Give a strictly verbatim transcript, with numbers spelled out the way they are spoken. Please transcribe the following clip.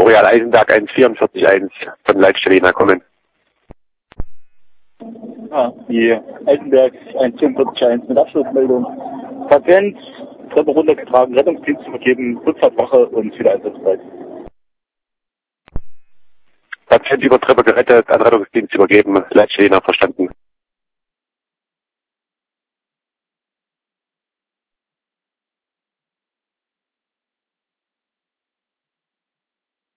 Royal Eisenberg eins vier vier eins von Leitstelle Jena kommen. Ah, die Eisenberg eins vier vier eins mit Abschlussmeldung. Patient, Treppe runtergetragen, Rettungsdienst übergeben, Rückfahrtwache und wieder einsatzbereit. Patient über Treppe gerettet, an Rettungsdienst übergeben, Leitstelle Jena verstanden.